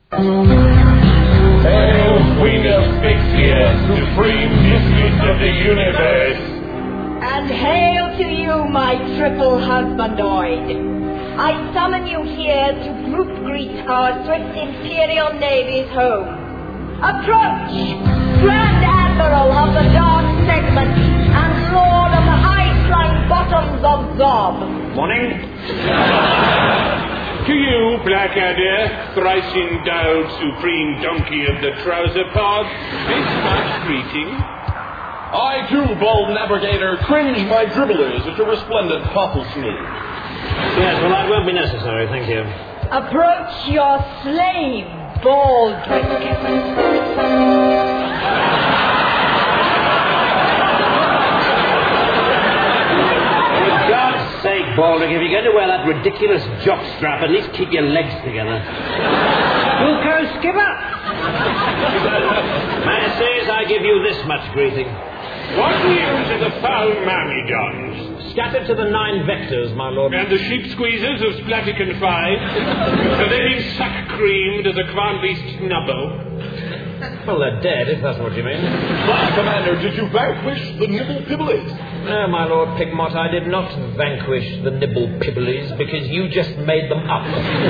Hail, Queen Asphyxia, supreme mistress of the universe. And hail to you, my triple husbandoid. I summon you here to group greet our swift Imperial Navy's home. Approach, Grand Admiral of the Dark Segment and Lord of the high-slung bottoms of Zob. Morning. To you, Blackadder, thrice endowed supreme donkey of the trouser pod, this much greeting. I too, bold navigator, cringe my dribblers at your resplendent popple smooth. Yes, well, that won't be necessary, thank you. Approach your slave, Baldric. Sake, Baldric, if you're going to wear that ridiculous jockstrap, at least keep your legs together. We'll go, Skipper. Majesties, I give you this much greeting. What news of the foul Myrmidons? Scattered to the 9 vectors, my lord. And the sheep squeezers of Splaticon 5? Have they been suck-creamed as a Kvarnbeast Nubbo? Well, they're dead, if that's what you mean. Why, Commander, did you vanquish the Nibble Pibblies? No, my lord Pigmot, I did not vanquish the Nibble Pibblies because you just made them up.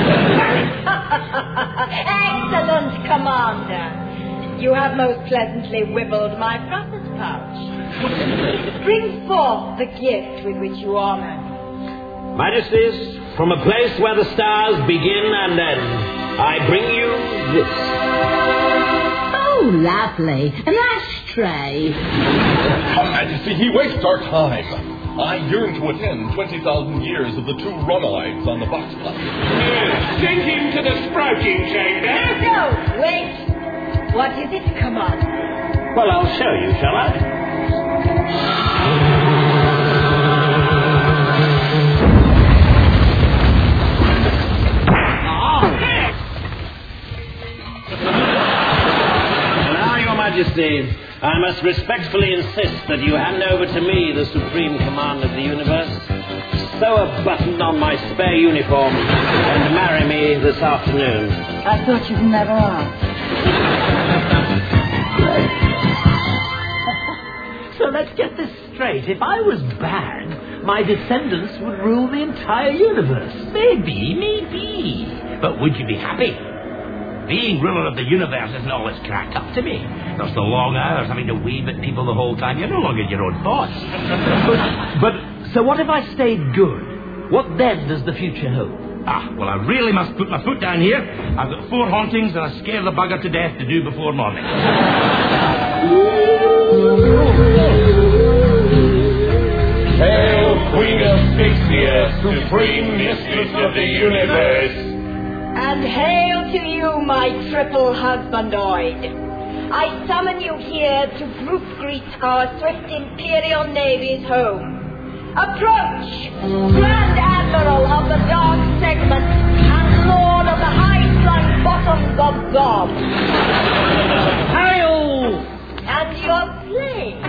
Excellent, Commander. You have most pleasantly wibbled my process pouch. Bring forth the gift with which you honor me. Majesties, from a place where the stars begin and end, I bring you this. Oh, lovely. An ashtray. Her Majesty, he wastes our time. I yearn to attend 20,000 years of the two Rumelites on the box platform. Yes, send him to the sprouting chamber. No, wait. What is it, Commander? Well, I'll show you, shall I? Now, Your Majesty, I must respectfully insist that you hand over to me the supreme command of the universe, sew a button on my spare uniform, and marry me this afternoon. I thought you'd never ask. So let's get this straight. If I was bad, my descendants would rule the entire universe. Maybe. But would you be happy? Being ruler of the universe isn't always cracked up to me. There's the long hours having to weave at people the whole time. You're no longer your own thoughts. But so what if I stayed good? What then does the future hold? Well, I really must put my foot down here. I've got 4 hauntings and I scare the bugger to death to do before morning. Hail, Queen Asphyxia, supreme mistress of the universe. And hail to you, my triple husbandoid. I summon you here to group greet our swift Imperial Navy's home. Approach, Grand Admiral of the Dark Segment and Lord of the high-slung bottoms of Zob. Hail! And your slave.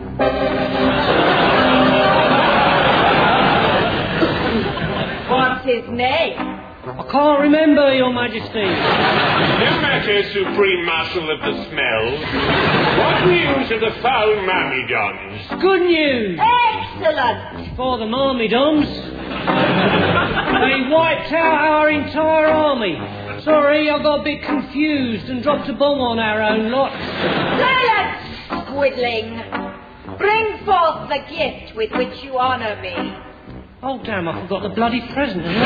What's his name? I can't remember, Your Majesty. No matter, Supreme Marshal of the Smells. What news of the foul Myrmidons? Good news Excellent. for the Myrmidons. They wiped out our entire army. Sorry, I got a bit confused and dropped a bomb on our own lot. Silence, squidling. Bring forth the gift with which you honor me. Oh, damn, I forgot the bloody present. So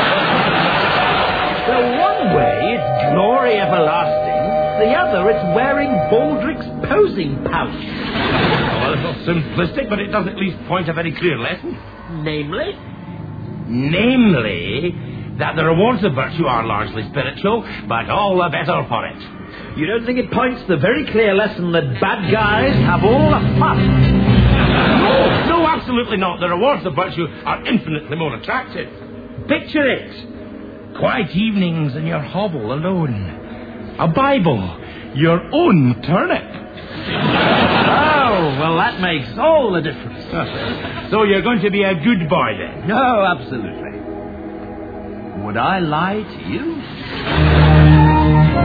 one way it's glory everlasting, the other it's wearing Baldric's posing pouch. Well, it's not simplistic, but it does at least point a very clear lesson. Namely? Namely, that the rewards of virtue are largely spiritual, but all the better for it. You don't think it points the very clear lesson that bad guys have all the fun? No, absolutely not. The rewards of virtue are infinitely more attractive. Picture it. Quiet evenings in your hovel alone. A Bible. Your own turnip. Oh, well, that makes all the difference. So you're going to be a good boy then? No, absolutely. Would I lie to you?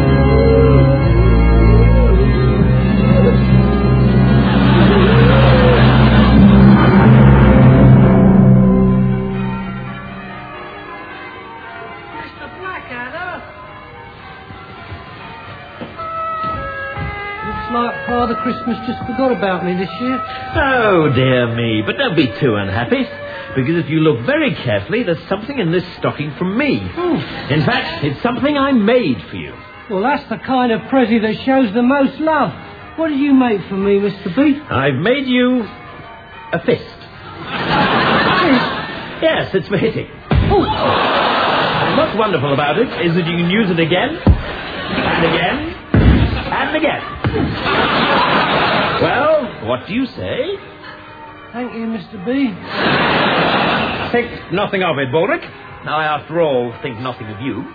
like Father Christmas just forgot about me this year. Oh, dear me. But don't be too unhappy, because if you look very carefully, there's something in this stocking from me. In fact, it's something I made for you. Well, that's the kind of present that shows the most love. What did you make for me, Mr. B? I've made you a fist. Yes, it's for hitting. Oh. And what's wonderful about it is that you can use it again, and again, and again. Well, what do you say? Thank you, Mr. B. Think nothing of it, Baldric. I, after all, think nothing of you.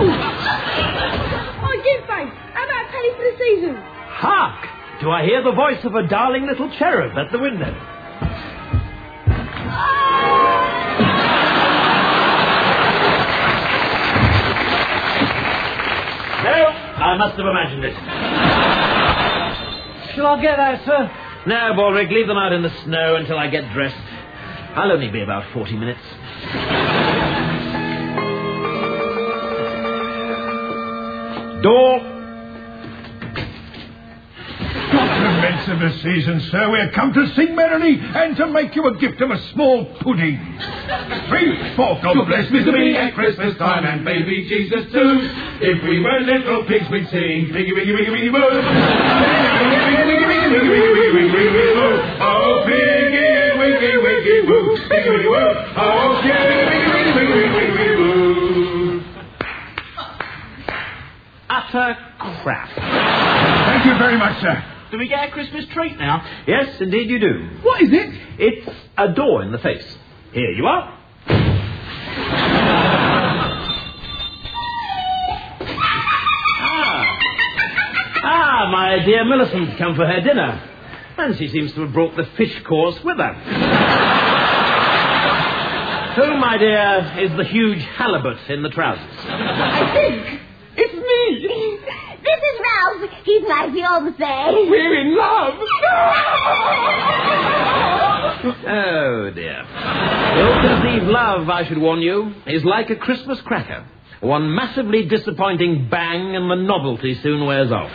I do, thanks. How about a penny for the season? Hark! Do I hear the voice of a darling little cherub at the window? No, I must have imagined it. Shall I get that, sir? No, Baldric, leave them out in the snow until I get dressed. I'll only be about 40 minutes. Door. Compliments of the season, sir. We're come to sing merrily and to make you a gift of a small pudding. 3, 4, God bless Mr. B at Christmas time and baby Jesus too. If we were little pigs, we'd sing piggy, wiggy, wiggy, wiggy, woo. Piggy, wiggy, wiggy, wiggy, wiggy, wiggy, wiggy, wiggy, woo. Oh, piggy, wiggy, wiggy, woo. Piggy, wiggy, woo. Oh, piggy, wiggy, wiggy, wiggy, wiggy, wiggy, woo. Utter crap. Thank you very much, sir. Do we get a Christmas treat now? Yes, indeed you do. What is it? It's a door in the face. Here you are. My dear Millicent's come for her dinner. And she seems to have brought the fish course with her. Who, my dear, is the huge halibut in the trousers? I think it's me. This is Ralph. He's my fiancé. We're in love. Oh, dear. Ill-conceived love, I should warn you, is like a Christmas cracker. One massively disappointing bang and the novelty soon wears off.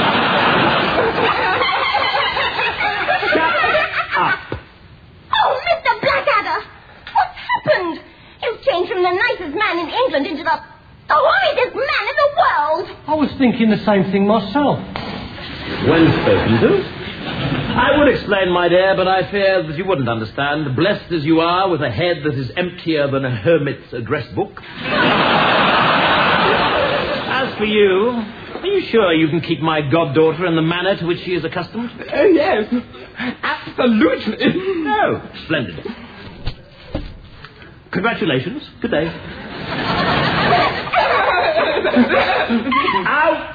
Shut up. Oh, Mr. Blackadder. What's happened? You've changed from the nicest man in England into the horridest man in the world. I was thinking the same thing myself. When spoken to. I would explain, my dear, but I fear that you wouldn't understand, blessed as you are with a head that is emptier than a hermit's address book. As for you, are you sure you can keep my goddaughter in the manner to which she is accustomed? Yes, absolutely. No, splendid. Congratulations. Good day. Out!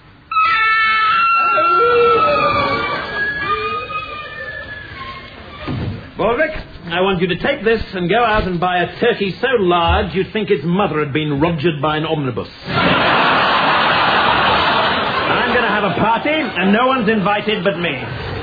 Baldric, I want you to take this and go out and buy a turkey so large you'd think its mother had been rogered by an omnibus. I'm going to have a party, and no one's invited but me.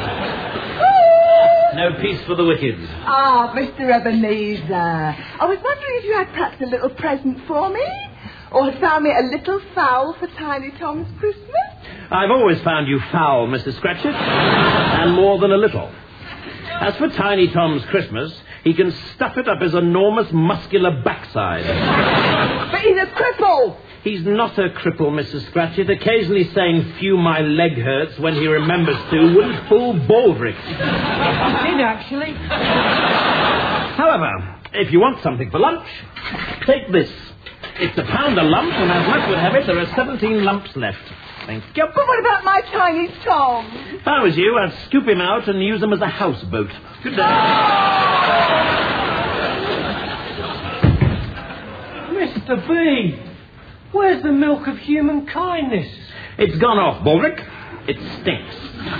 No peace for the wicked. Ah, Mr. Ebenezer. I was wondering if you had perhaps a little present for me? Or had found me a little fowl for Tiny Tom's Christmas? I've always found you foul, Mr. Scratchit, and more than a little. As for Tiny Tom's Christmas, he can stuff it up his enormous muscular backside. But he's a cripple! He's not a cripple, Mrs. Scratchit. Occasionally saying, "Phew, my leg hurts," when he remembers to, wouldn't fool Baldric. He did, actually. However, if you want something for lunch, take this. It's £1 a lump, and as luck would have it, there are 17 lumps left. Thank you. But what about my Tiny Tom? If I was you, I'd scoop him out and use him as a houseboat. Good day. Mr. B, where's the milk of human kindness? It's gone off, Baldric. It stinks.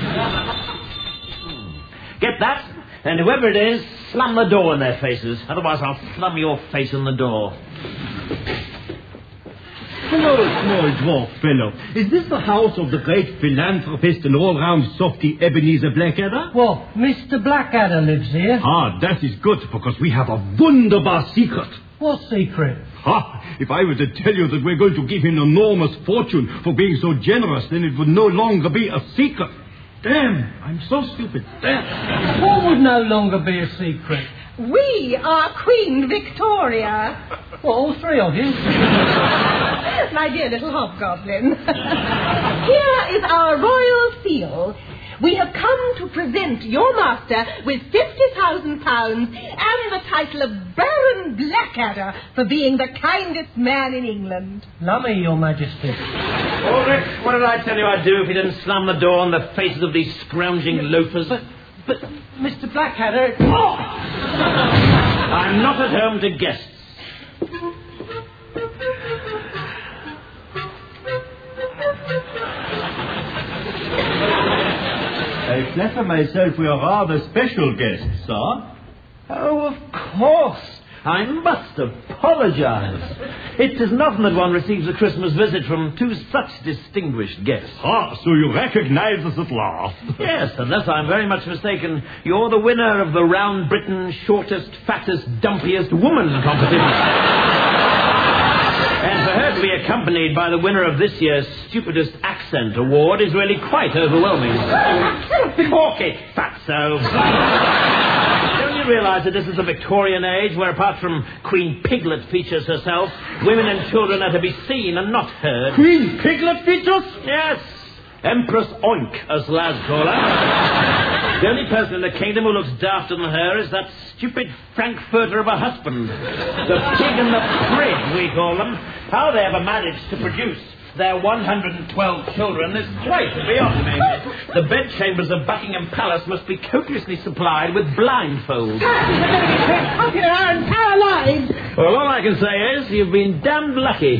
Get that, and whoever it is, slam the door in their faces. Otherwise, I'll slam your face in the door. Hello, small dwarf fellow. Is this the house of the great philanthropist and all-round softy Ebenezer Blackadder? Well, Mr. Blackadder lives here. Ah, that is good, because we have a wunderbar secret. What secret? Ha! If I were to tell you that we're going to give him an enormous fortune for being so generous, then it would no longer be a secret. Damn, I'm so stupid. Damn. What would no longer be a secret? We are Queen Victoria. Well, all three of you. My dear little hobgoblin. Here is our royal seal. We have come to present your master with £50,000 and the title of Baron Blackadder for being the kindest man in England. Lummy, Your Majesty. Ulrich, what did I tell you I'd do if you didn't slam the door on the faces of these scrounging loafers? But, Mr. Blackadder... Oh! I'm not at home to guests. I flatter myself we are rather special guests, sir. Oh, of course. I must apologize. It isn't often that one receives a Christmas visit from two such distinguished guests. Ah, so you recognize us at last. Yes, unless I'm very much mistaken, you're the winner of the Round Britain Shortest, Fattest, Dumpiest Woman competition. And for her to be accompanied by the winner of this year's Stupidest Accent Award is really quite overwhelming. Pork it, fatso. Don't you realise that this is a Victorian age where, apart from Queen Piglet features herself, women and children are to be seen and not heard? Queen Piglet features? Yes. Empress Oink, as lads call her. The only person in the kingdom who looks dafter than her is that stupid Frankfurter of a husband. The pig and the prig, we call them. How they ever managed to produce their 112 children is quite beyond me. The bedchambers of Buckingham Palace must be copiously supplied with blindfolds. Well, all I can say is you've been damned lucky.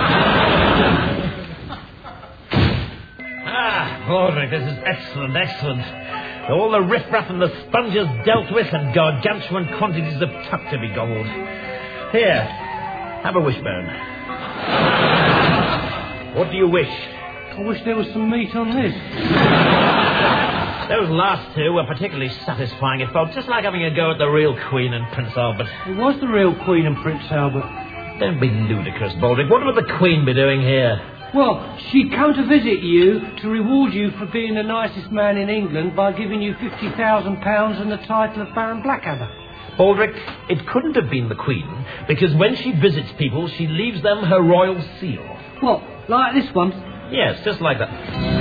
Ulrich, this is excellent, excellent. All the riffraff and the sponges dealt with and gargantuan quantities of tuck to be gobbled. Here, have a wishbone. What do you wish? I wish there was some meat on this. Those last two were particularly satisfying. It felt just like having a go at the real Queen and Prince Albert. It was the real Queen and Prince Albert. Don't be ludicrous, Baldrick. What would the Queen be doing here? Well, she come to visit you to reward you for being the nicest man in England by giving you £50,000 and the title of Baron Blackadder. Baldrick, it couldn't have been the Queen, because when she visits people, she leaves them her royal seal. What, like this one? Yes, just like that.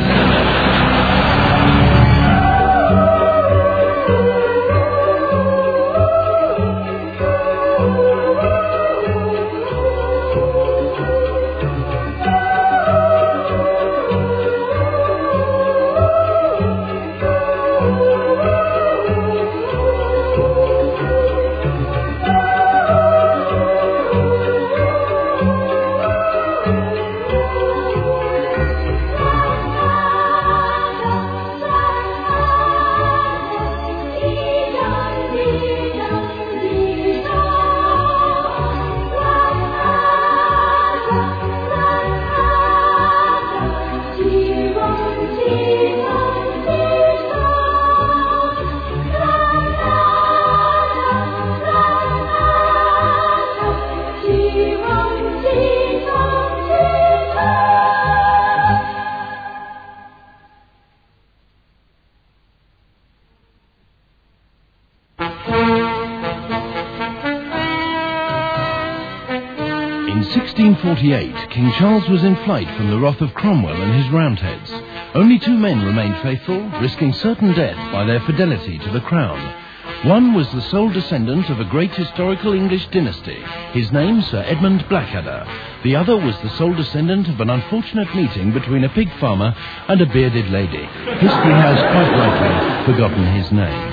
In 1648, King Charles was in flight from the wrath of Cromwell and his Roundheads. Only two men remained faithful, risking certain death by their fidelity to the crown. One was the sole descendant of a great historical English dynasty, his name Sir Edmund Blackadder. The other was the sole descendant of an unfortunate meeting between a pig farmer and a bearded lady. History has quite rightly forgotten his name.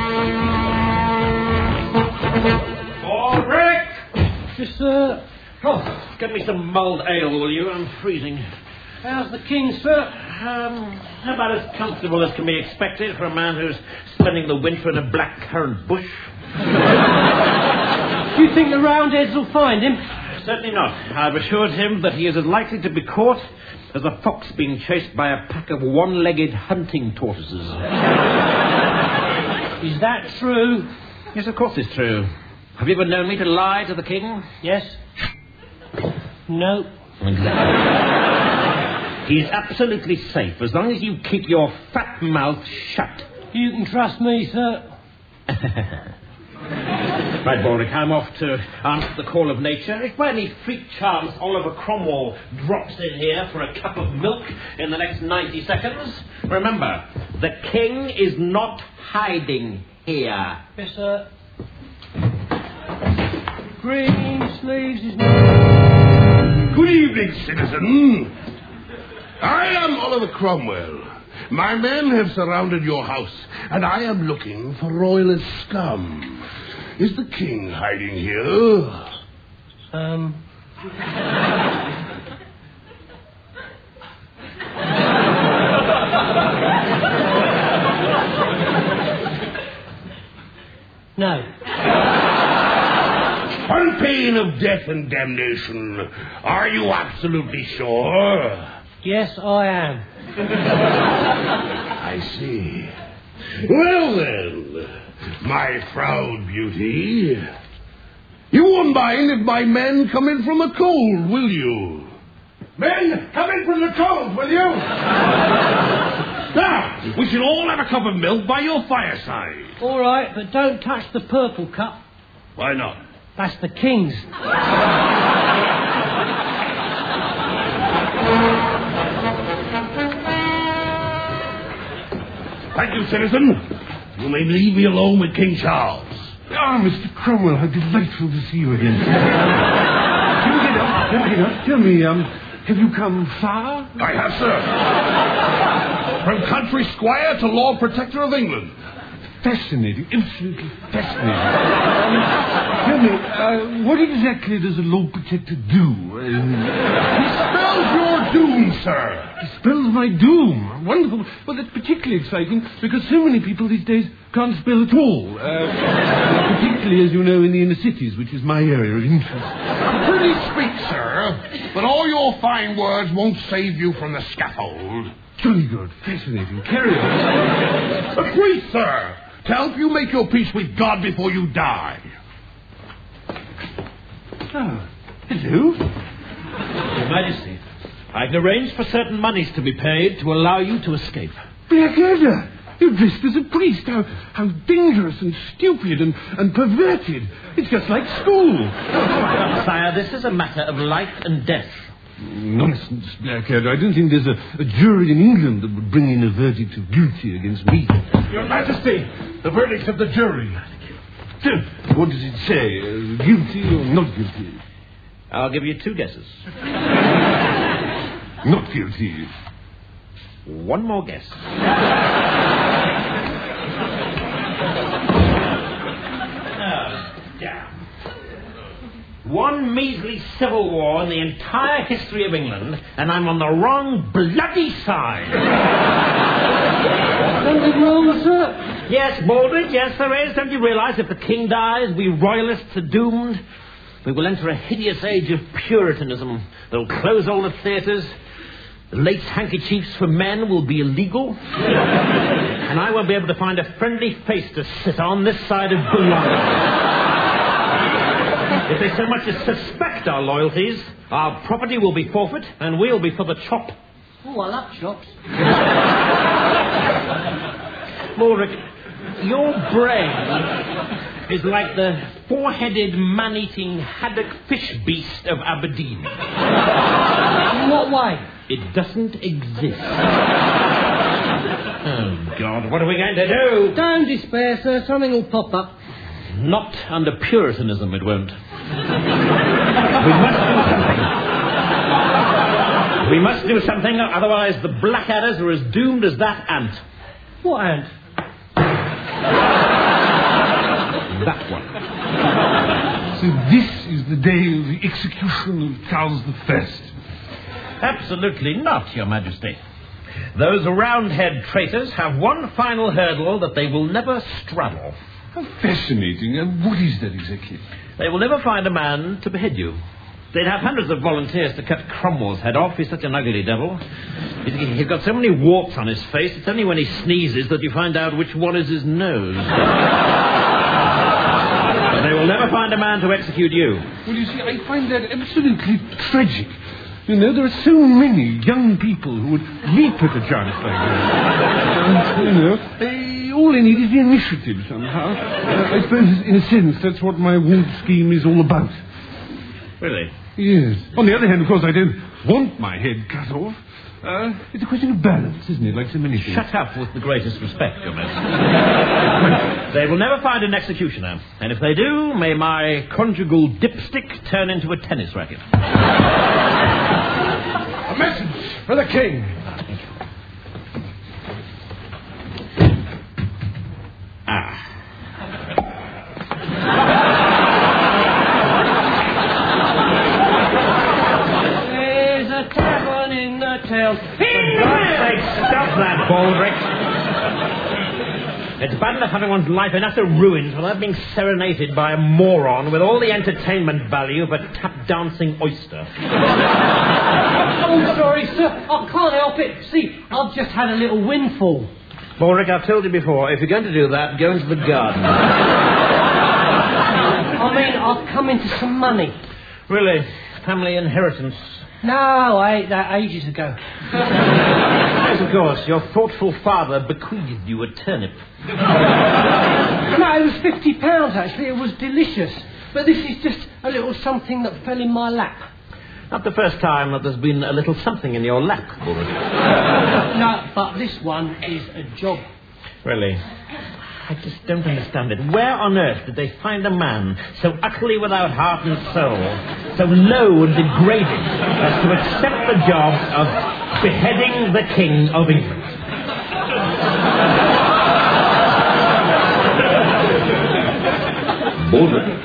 Baldrick! Yes, sir. Oh, get me some mulled ale, will you? I'm freezing. How's the king, sir? About as comfortable as can be expected for a man who's spending the winter in a black-currant bush. Do you think the Roundheads will find him? Certainly not. I've assured him that he is as likely to be caught as a fox being chased by a pack of one-legged hunting tortoises. Is that true? Yes, of course it's true. Have you ever known me to lie to the king? Yes. No. Exactly. He is absolutely safe as long as you keep your fat mouth shut. You can trust me, sir. Right, Baldric, I'm off to answer the call of nature. If by any freak chance Oliver Cromwell drops in here for a cup of milk in the next 90 seconds, remember, the king is not hiding here. Yes, sir. Green sleeves is not... Good evening, citizen. I am Oliver Cromwell. My men have surrounded your house, and I am looking for royalist scum. Is the king hiding here? No. On pain of death and damnation, are you absolutely sure? Yes, I am. I see. Well, then, my proud beauty, you won't mind if my men come in from the cold, will you? Men, come in from the cold, will you? Now, we should all have a cup of milk by your fireside. All right, but don't touch the purple cup. Why not? That's the king's. Thank you, citizen. You may leave me alone with King Charles. Ah, Mr. Cromwell, how delightful to see you again. Get up. Tell me, have you come far? I have, sir. From country squire to Lord Protector of England. Fascinating, absolutely fascinating. Tell me, what exactly does a Lord Protector do? He spells your doom, sir. He spells my doom. Wonderful. Well, that's particularly exciting because so many people these days can't spell at all. Particularly, as you know, in the inner cities, which is my area of interest. Pretty speak, sir, but all your fine words won't save you from the scaffold. Jolly good. Fascinating. Carry on. A priest, sir, to help you make your peace with God before you die. Oh, hello. Your Majesty, I've arranged for certain monies to be paid to allow you to escape. Blackadder, you're dressed as a priest. How dangerous and stupid and perverted. It's just like school. Sire, this is a matter of life and death. Nonsense, Blackadder. I don't think there's a jury in England that would bring in a verdict of guilty against me. Your Majesty, the verdict of the jury. What does it say? Guilty or not guilty? I'll give you two guesses. Not guilty. One more guess. One measly civil war in the entire history of England, and I'm on the wrong bloody side. Something wrong, sir? Yes, Baldric, yes there is. Don't you realise if the king dies, we royalists are doomed? We will enter a hideous age of puritanism. They'll close all the theatres. The lace handkerchiefs for men will be illegal. And I won't be able to find a friendly face to sit on this side of belonging. If they so much as suspect our loyalties, our property will be forfeit, and we'll be for the chop. Oh, I love chops. Baldric, your brain is like the four-headed, man-eating haddock fish beast of Aberdeen. In what way? It doesn't exist. Oh, God, what are we going to do? Don't despair, sir. Something will pop up. Not under Puritanism, it won't. We must do something, otherwise the Blackadders are as doomed as that ant. What ant? That one. So this is the day of the execution of Charles I. Absolutely not, Your Majesty. Those Roundhead traitors have one final hurdle that they will never straddle. How fascinating. And what is that exactly? They will never find a man to behead you. They'd have hundreds of volunteers to cut Cromwell's head off. He's such an ugly devil. He's got so many warts on his face, it's only when he sneezes that you find out which one is his nose. But they will never find a man to execute you. Well, you see, I find that absolutely tragic. You know, there are so many young people who would leap at a chance like that. And, you know, all they need is the initiative somehow. I suppose, in a sense, that's what my award scheme is all about. Really? Yes. On the other hand, of course, I don't want my head cut off. It's a question of balance, isn't it, like so many things? Shut up, with the greatest respect, Your Majesty. They will never find an executioner, and if they do, may my conjugal dipstick turn into a tennis racket. A message for the king. There's a tavern in the town. For God's sake, stop that, Baldric. It's bad enough having one's life in utter ruins without being serenaded by a moron with all the entertainment value of a tap-dancing oyster. I'm sorry, sir. I can't help it. See, I've just had a little windfall. Baldric, I've told you before, if you're going to do that, go into the garden. I mean, I've come into some money. Really? Family inheritance? No, I ate that ages ago. Yes, of course. Your thoughtful father bequeathed you a turnip. No, it was £50, actually. It was delicious. But this is just a little something that fell in my lap. Not the first time that there's been a little something in your lap, Baldric. No, but this one is a job. Really? I just don't understand it. Where on earth did they find a man so utterly without heart and soul, so low and degrading, as to accept the job of beheading the King of England? Baldric?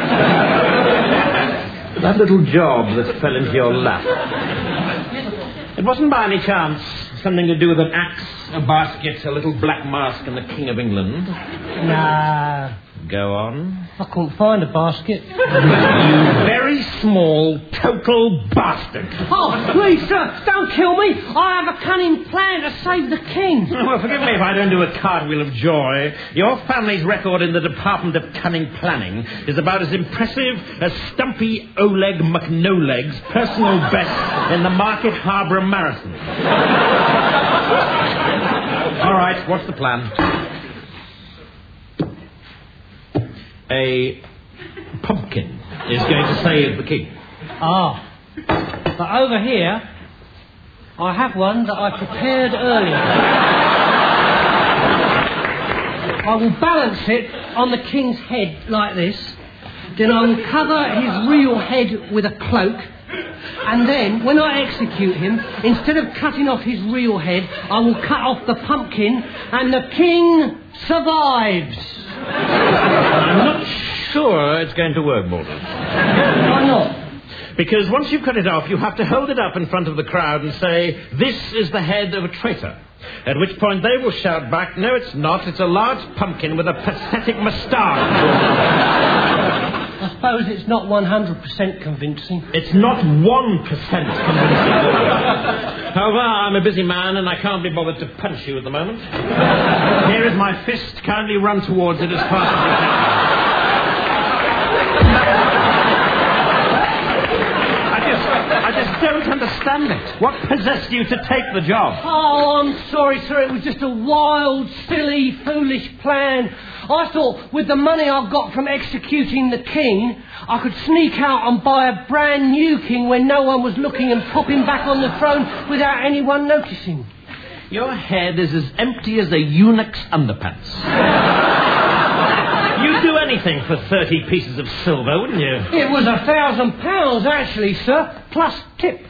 That little job that fell into your lap. It wasn't by any chance something to do with an axe, a basket, a little black mask, and the King of England? Nah. Go on. I couldn't find a basket. You very small, total bastard. Oh, please, sir, don't kill me. I have a cunning plan to save the king. Well, forgive me if I don't do a cartwheel of joy. Your family's record in the Department of Cunning Planning is about as impressive as Stumpy Oleg McNoleg's personal best in the Market Harbour Marathon. All right, what's the plan? A pumpkin is going to save the king. Ah. But over here, I have one that I prepared earlier. I will balance it on the king's head like this. Then I will cover his real head with a cloak. And then, when I execute him, instead of cutting off his real head, I will cut off the pumpkin, and the king survives. I'm not sure it's going to work, Baldric. Why not? Because once you've cut it off, you have to hold it up in front of the crowd and say, "This is the head of a traitor." At which point they will shout back, "No, it's not. It's a large pumpkin with a pathetic moustache." I suppose it's not 100% convincing. It's not 1% convincing. However, I'm a busy man and I can't be bothered to punch you at the moment. Here is my fist. Kindly run towards it as fast as you can. I just don't understand it. What possessed you to take the job? Oh, I'm sorry, sir. It was just a wild, silly, foolish plan. I thought with the money I got from executing the king, I could sneak out and buy a brand new king when no one was looking and pop him back on the throne without anyone noticing. Your head is as empty as a eunuch's underpants. You'd do anything for 30 pieces of silver, wouldn't you? It was £1,000, actually, sir, plus tip.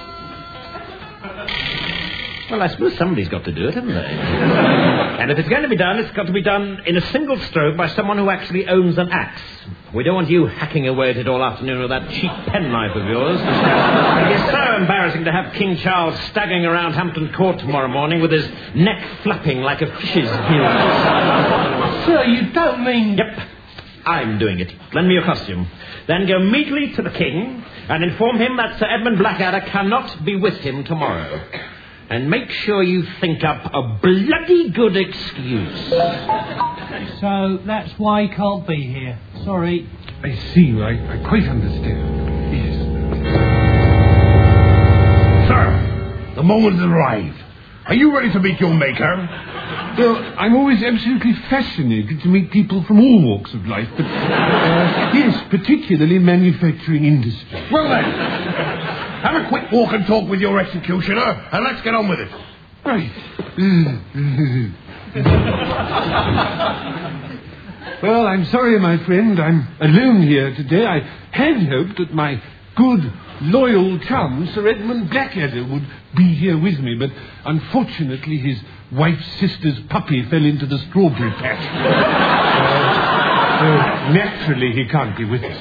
Well, I suppose somebody's got to do it, haven't they? And if it's going to be done, it's got to be done in a single stroke by someone who actually owns an axe. We don't want you hacking away at it all afternoon with that cheap penknife of yours. It's so embarrassing to have King Charles staggering around Hampton Court tomorrow morning with his neck flapping like a fish's gill. Sir, you don't mean... Yep, I'm doing it. Lend me your costume. Then go immediately to the king and inform him that Sir Edmund Blackadder cannot be with him tomorrow. And make sure you think up a bloody good excuse. So that's why he can't be here. Sorry. I see. I quite understand. Yes. The moment has arrived. Are you ready to meet your maker? Well, I'm always absolutely fascinated to meet people from all walks of life, but, yes, particularly manufacturing industry. Well then, have a quick walk and talk with your executioner, and let's get on with it. Right. Well, I'm sorry, my friend. I'm alone here today. I had hoped that my good, loyal chum, Sir Edmund Blackadder, would be here with me, but unfortunately his wife's sister's puppy fell into the strawberry patch. Naturally, he can't be with us.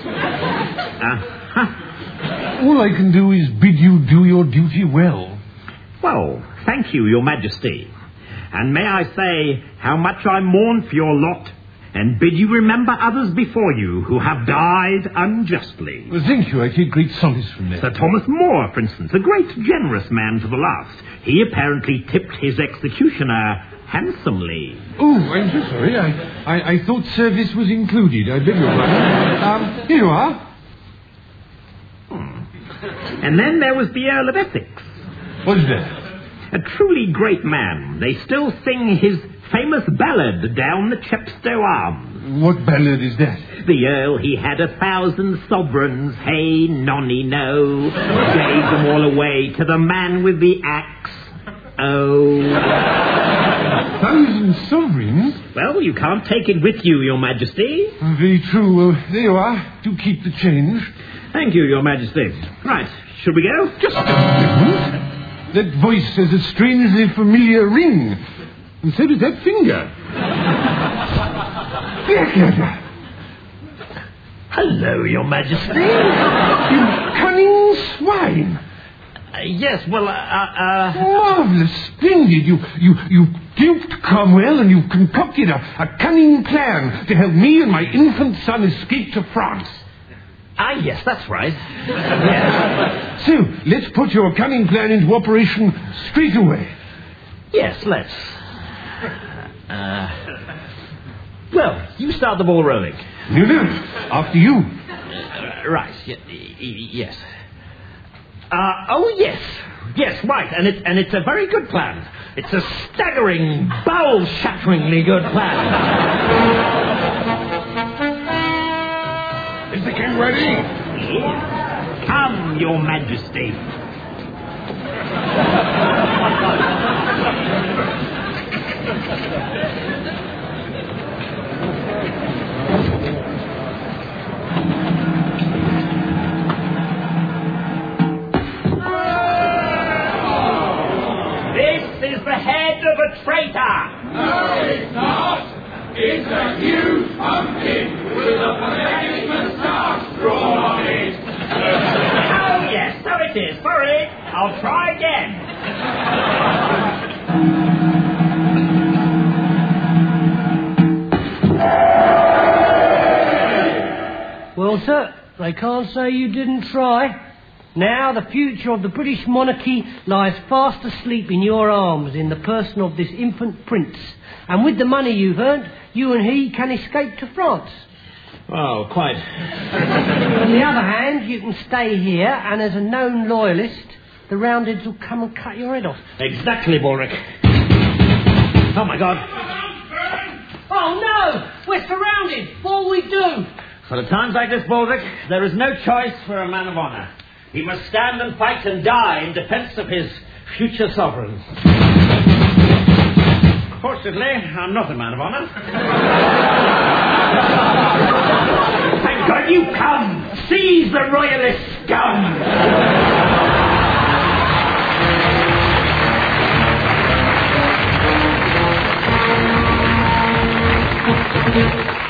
All I can do is bid you do your duty well. Well, thank you, Your Majesty. And may I say how much I mourn for your lot, and bid you remember others before you who have died unjustly. Well, thank you. I take great solace from that. Sir Thomas More, for instance, a great generous man to the last. He apparently tipped his executioner handsomely. Oh, I'm so sorry. I thought service was included. I beg your pardon. Here you are. And then there was the Earl of Essex. What's that? A truly great man. They still sing his famous ballad, Down the Chepstow Arms. What ballad is that? The Earl, he had 1,000 sovereigns, hey, nonny, no. Gave them all away to the man with the axe. Oh. 1,000 sovereigns? Well, you can't take it with you, Your Majesty. Very true. There you are. Do keep the change. Thank you, Your Majesty. Right, should we go? Just a moment. That voice has a strangely familiar ring. And so does that finger. Blackadder. Hello, Your Majesty. You cunning swine. Yes, well, Marvellous, splendid. You duped Cromwell and you concocted a cunning plan to help me and my infant son escape to France. Yes, that's right. Yes. So, let's put your cunning plan into operation straight away. Yes, let's. Well, you start the ball rolling. You do. After you. Right. Yes. Oh, yes. Yes, right. And it's a very good plan. It's a staggering, bowel-shatteringly good plan. Is the king ready? Yes. Come, Your Majesty. This is the head of a traitor. No, it's not. It's a huge pumpkin with a pathetic moustache drawn on it. Oh, yes, so it is. Sorry. I'll try again. Well, sir, they can't say you didn't try. Now the future of the British monarchy lies fast asleep in your arms in the person of this infant prince. And with the money you've earned, you and he can escape to France. Oh, quite. On the other hand, you can stay here, and as a known loyalist, the Roundheads will come and cut your head off. Exactly, Baldric. Oh, my God. Oh, no! We're surrounded! What will we do? For the times like this, Baldric, there is no choice for a man of honour. He must stand and fight and die in defence of his future sovereign. Fortunately, I'm not a man of honour. Thank God you come! Seize the royalist scum!